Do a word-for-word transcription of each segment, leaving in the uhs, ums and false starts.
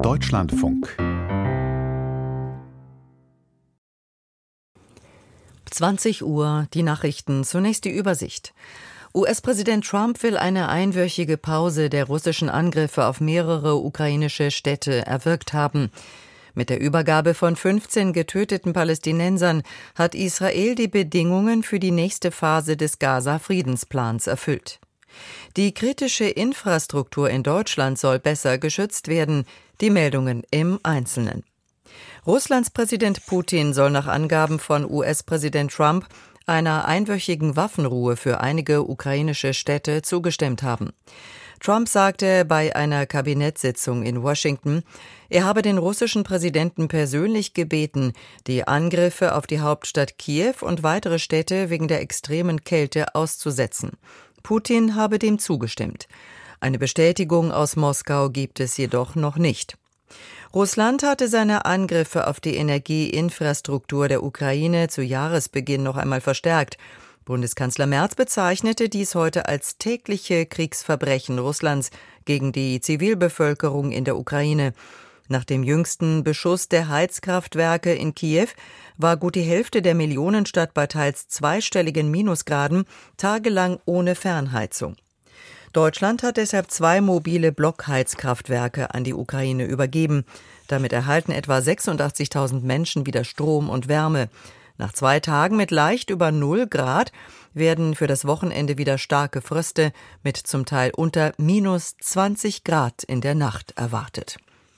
Deutschlandfunk. zwanzig Uhr, die Nachrichten, zunächst die Übersicht. U S-Präsident Trump will eine einwöchige Pause der russischen Angriffe auf mehrere ukrainische Städte erwirkt haben. Mit der Übergabe von fünfzehn getöteten Palästinensern hat Israel die Bedingungen für die nächste Phase des Gaza-Friedensplans erfüllt. Die kritische Infrastruktur in Deutschland soll besser geschützt werden. Die Meldungen im Einzelnen. Russlands Präsident Putin soll nach Angaben von U S-Präsident Trump einer einwöchigen Waffenruhe für einige ukrainische Städte zugestimmt haben. Trump sagte bei einer Kabinettssitzung in Washington, er habe den russischen Präsidenten persönlich gebeten, die Angriffe auf die Hauptstadt Kiew und weitere Städte wegen der extremen Kälte auszusetzen. Putin habe dem zugestimmt. Eine Bestätigung aus Moskau gibt es jedoch noch nicht. Russland hatte seine Angriffe auf die Energieinfrastruktur der Ukraine zu Jahresbeginn noch einmal verstärkt. Bundeskanzler Merz bezeichnete dies heute als tägliche Kriegsverbrechen Russlands gegen die Zivilbevölkerung in der Ukraine. Nach dem jüngsten Beschuss der Heizkraftwerke in Kiew war gut die Hälfte der Millionenstadt bei teils zweistelligen Minusgraden tagelang ohne Fernheizung. Deutschland hat deshalb zwei mobile Blockheizkraftwerke an die Ukraine übergeben. Damit erhalten etwa sechsundachtzigtausend Menschen wieder Strom und Wärme. Nach zwei Tagen mit leicht über null Grad werden für das Wochenende wieder starke Fröste mit zum Teil unter minus zwanzig Grad in der Nacht erwartet.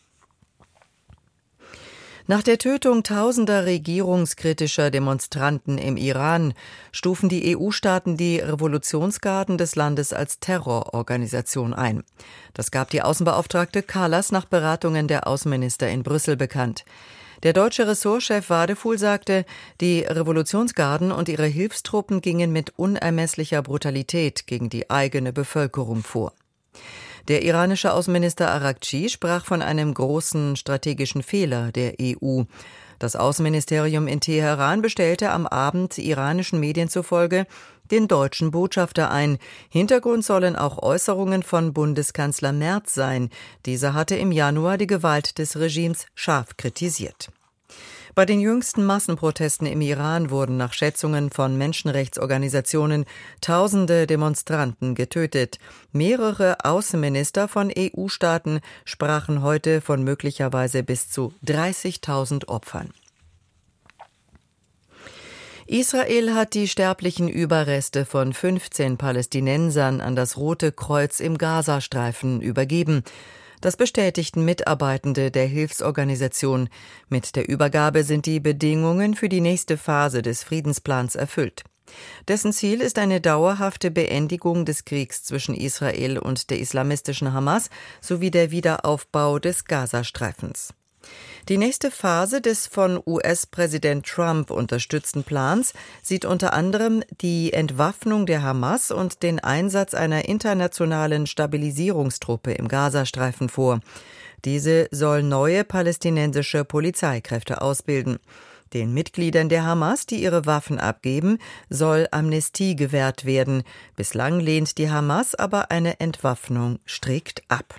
Nach der Tötung tausender regierungskritischer Demonstranten im Iran stufen die E U-Staaten die Revolutionsgarden des Landes als Terrororganisation ein. Das gab die Außenbeauftragte Kallas nach Beratungen der Außenminister in Brüssel bekannt. Der deutsche Ressortchef Wadefuhl sagte, die Revolutionsgarden und ihre Hilfstruppen gingen mit unermesslicher Brutalität gegen die eigene Bevölkerung vor. Der iranische Außenminister Araghchi sprach von einem großen strategischen Fehler der E U. Das Außenministerium in Teheran bestellte am Abend iranischen Medien zufolge den deutschen Botschafter ein. Hintergrund sollen auch Äußerungen von Bundeskanzler Merz sein. Dieser hatte im Januar die Gewalt des Regimes scharf kritisiert. Bei den jüngsten Massenprotesten im Iran wurden nach Schätzungen von Menschenrechtsorganisationen tausende Demonstranten getötet. Mehrere Außenminister von E U-Staaten sprachen heute von möglicherweise bis zu dreißigtausend Opfern. Israel hat die sterblichen Überreste von fünfzehn Palästinensern an das Rote Kreuz im Gazastreifen übergeben. Das bestätigten Mitarbeitende der Hilfsorganisation. Mit der Übergabe sind die Bedingungen für die nächste Phase des Friedensplans erfüllt. Dessen Ziel ist eine dauerhafte Beendigung des Kriegs zwischen Israel und der islamistischen Hamas sowie der Wiederaufbau des Gazastreifens. Die nächste Phase des von U S-Präsident Trump unterstützten Plans sieht unter anderem die Entwaffnung der Hamas und den Einsatz einer internationalen Stabilisierungstruppe im Gazastreifen vor. Diese soll neue palästinensische Polizeikräfte ausbilden. Den Mitgliedern der Hamas, die ihre Waffen abgeben, soll Amnestie gewährt werden. Bislang lehnt die Hamas aber eine Entwaffnung strikt ab.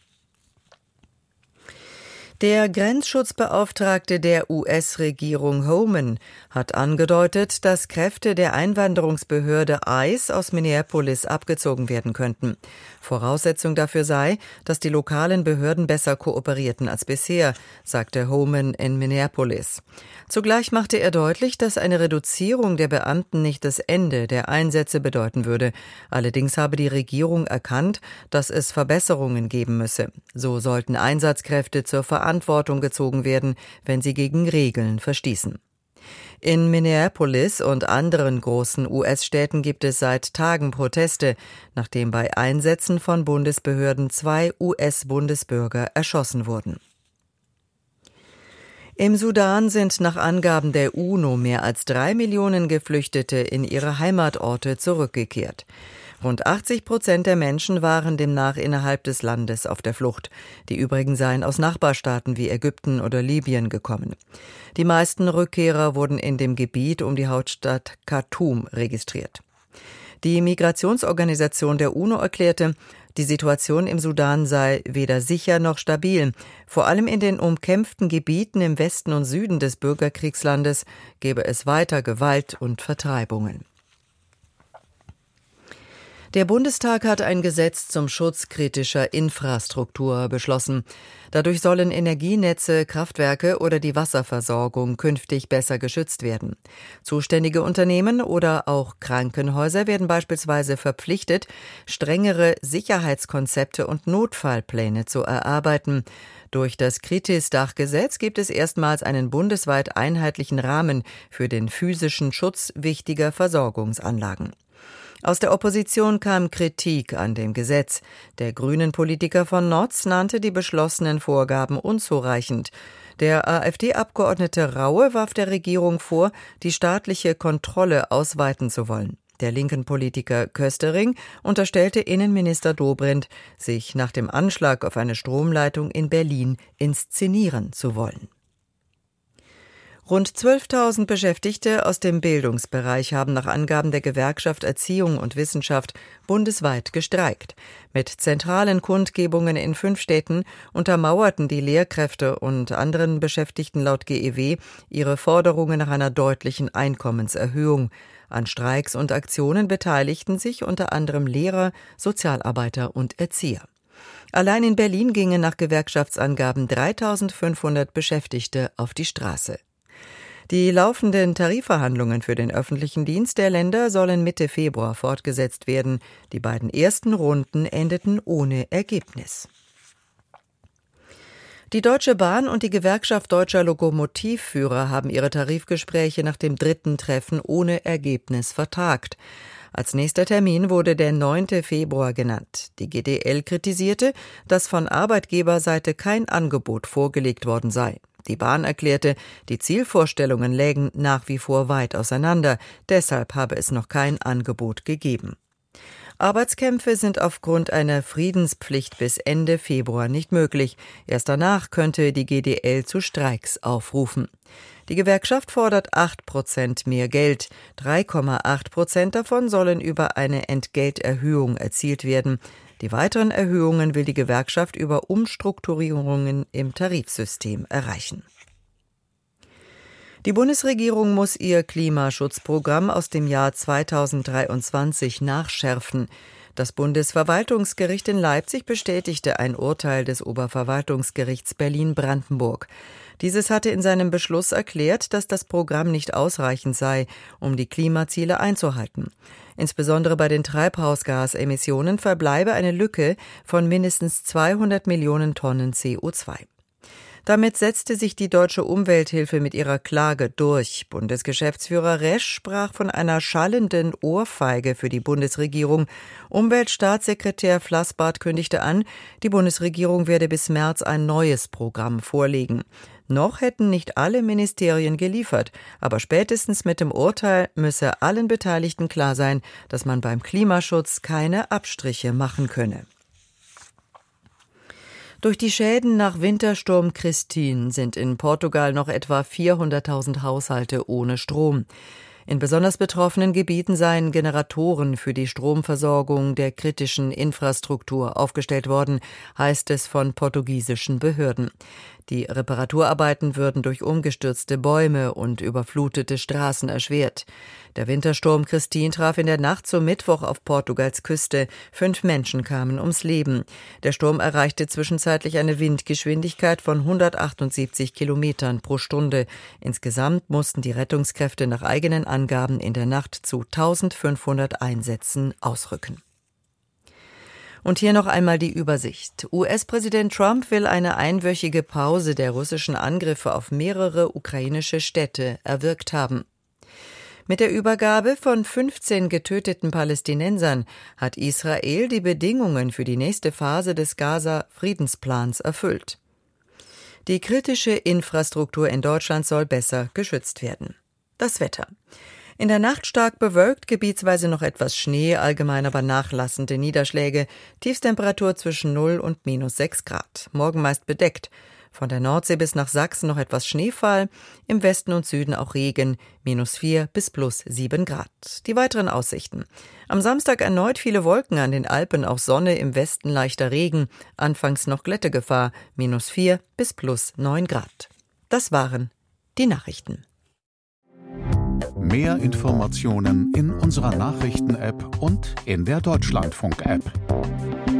Der Grenzschutzbeauftragte der U S-Regierung Homan hat angedeutet, dass Kräfte der Einwanderungsbehörde ICE aus Minneapolis abgezogen werden könnten. Voraussetzung dafür sei, dass die lokalen Behörden besser kooperierten als bisher, sagte Homan in Minneapolis. Zugleich machte er deutlich, dass eine Reduzierung der Beamten nicht das Ende der Einsätze bedeuten würde. Allerdings habe die Regierung erkannt, dass es Verbesserungen geben müsse. So sollten Einsatzkräfte zur Verantwortung gezogen werden, wenn sie gegen Regeln verstießen. In Minneapolis und anderen großen U S-Städten gibt es seit Tagen Proteste, nachdem bei Einsätzen von Bundesbehörden zwei U S-Bundesbürger erschossen wurden. Im Sudan sind nach Angaben der UNO mehr als drei Millionen Geflüchtete in ihre Heimatorte zurückgekehrt. Rund achtzig Prozent der Menschen waren demnach innerhalb des Landes auf der Flucht. Die übrigen seien aus Nachbarstaaten wie Ägypten oder Libyen gekommen. Die meisten Rückkehrer wurden in dem Gebiet um die Hauptstadt Khartoum registriert. Die Migrationsorganisation der UNO erklärte, Die Situation im Sudan sei weder sicher noch stabil. Vor allem in den umkämpften Gebieten im Westen und Süden des Bürgerkriegslandes gebe es weiter Gewalt und Vertreibungen. Der Bundestag hat ein Gesetz zum Schutz kritischer Infrastruktur beschlossen. Dadurch sollen Energienetze, Kraftwerke oder die Wasserversorgung künftig besser geschützt werden. Zuständige Unternehmen oder auch Krankenhäuser werden beispielsweise verpflichtet, strengere Sicherheitskonzepte und Notfallpläne zu erarbeiten. Durch das Kritis-Dach-Gesetz gibt es erstmals einen bundesweit einheitlichen Rahmen für den physischen Schutz wichtiger Versorgungsanlagen. Aus der Opposition kam Kritik an dem Gesetz. Der Grünen-Politiker von Notz nannte die beschlossenen Vorgaben unzureichend. Der AfD-Abgeordnete Raue warf der Regierung vor, die staatliche Kontrolle ausweiten zu wollen. Der linken Politiker Köstering unterstellte Innenminister Dobrindt, sich nach dem Anschlag auf eine Stromleitung in Berlin inszenieren zu wollen. Rund zwölftausend Beschäftigte aus dem Bildungsbereich haben nach Angaben der Gewerkschaft Erziehung und Wissenschaft bundesweit gestreikt. Mit zentralen Kundgebungen in fünf Städten untermauerten die Lehrkräfte und anderen Beschäftigten laut G E W ihre Forderungen nach einer deutlichen Einkommenserhöhung. An Streiks und Aktionen beteiligten sich unter anderem Lehrer, Sozialarbeiter und Erzieher. Allein in Berlin gingen nach Gewerkschaftsangaben dreitausendfünfhundert Beschäftigte auf die Straße. Die laufenden Tarifverhandlungen für den öffentlichen Dienst der Länder sollen Mitte Februar fortgesetzt werden. Die beiden ersten Runden endeten ohne Ergebnis. Die Deutsche Bahn und die Gewerkschaft Deutscher Lokomotivführer haben ihre Tarifgespräche nach dem dritten Treffen ohne Ergebnis vertagt. Als nächster Termin wurde der neunte Februar genannt. Die G D L kritisierte, dass von Arbeitgeberseite kein Angebot vorgelegt worden sei. Die Bahn erklärte, die Zielvorstellungen lägen nach wie vor weit auseinander, deshalb habe es noch kein Angebot gegeben. Arbeitskämpfe sind aufgrund einer Friedenspflicht bis Ende Februar nicht möglich. Erst danach könnte die G D L zu Streiks aufrufen. Die Gewerkschaft fordert acht Prozent mehr Geld. drei Komma acht Prozent davon sollen über eine Entgelterhöhung erzielt werden. Die weiteren Erhöhungen will die Gewerkschaft über Umstrukturierungen im Tarifsystem erreichen. Die Bundesregierung muss ihr Klimaschutzprogramm aus dem Jahr zweitausenddreiundzwanzig nachschärfen. Das Bundesverwaltungsgericht in Leipzig bestätigte ein Urteil des Oberverwaltungsgerichts Berlin-Brandenburg. Dieses hatte in seinem Beschluss erklärt, dass das Programm nicht ausreichend sei, um die Klimaziele einzuhalten. Insbesondere bei den Treibhausgasemissionen verbleibe eine Lücke von mindestens zweihundert Millionen Tonnen C O zwei. Damit setzte sich die Deutsche Umwelthilfe mit ihrer Klage durch. Bundesgeschäftsführer Resch sprach von einer schallenden Ohrfeige für die Bundesregierung. Umweltstaatssekretär Flassbart kündigte an, die Bundesregierung werde bis März ein neues Programm vorlegen. Noch hätten nicht alle Ministerien geliefert, aber spätestens mit dem Urteil müsse allen Beteiligten klar sein, dass man beim Klimaschutz keine Abstriche machen könne. Durch die Schäden nach Wintersturm Christine sind in Portugal noch etwa vierhunderttausend Haushalte ohne Strom. In besonders betroffenen Gebieten seien Generatoren für die Stromversorgung der kritischen Infrastruktur aufgestellt worden, heißt es von portugiesischen Behörden. Die Reparaturarbeiten würden durch umgestürzte Bäume und überflutete Straßen erschwert. Der Wintersturm Christine traf in der Nacht zum Mittwoch auf Portugals Küste. Fünf Menschen kamen ums Leben. Der Sturm erreichte zwischenzeitlich eine Windgeschwindigkeit von hundertachtundsiebzig Kilometern pro Stunde. Insgesamt mussten die Rettungskräfte nach eigenen Angaben in der Nacht zu eintausendfünfhundert Einsätzen ausrücken. Und hier noch einmal die Übersicht. U S-Präsident Trump will eine einwöchige Pause der russischen Angriffe auf mehrere ukrainische Städte erwirkt haben. Mit der Übergabe von fünfzehn getöteten Palästinensern hat Israel die Bedingungen für die nächste Phase des Gaza-Friedensplans erfüllt. Die kritische Infrastruktur in Deutschland soll besser geschützt werden. Das Wetter. In der Nacht stark bewölkt, gebietsweise noch etwas Schnee, allgemein aber nachlassende Niederschläge, Tiefstemperatur zwischen null und minus sechs Grad. Morgen meist bedeckt. Von der Nordsee bis nach Sachsen noch etwas Schneefall, im Westen und Süden auch Regen, minus vier bis plus sieben Grad. Die weiteren Aussichten. Am Samstag erneut viele Wolken an den Alpen, auch Sonne, im Westen leichter Regen, anfangs noch Glättegefahr, minus vier bis plus neun Grad. Das waren die Nachrichten. Mehr Informationen in unserer Nachrichten-App und in der Deutschlandfunk-App.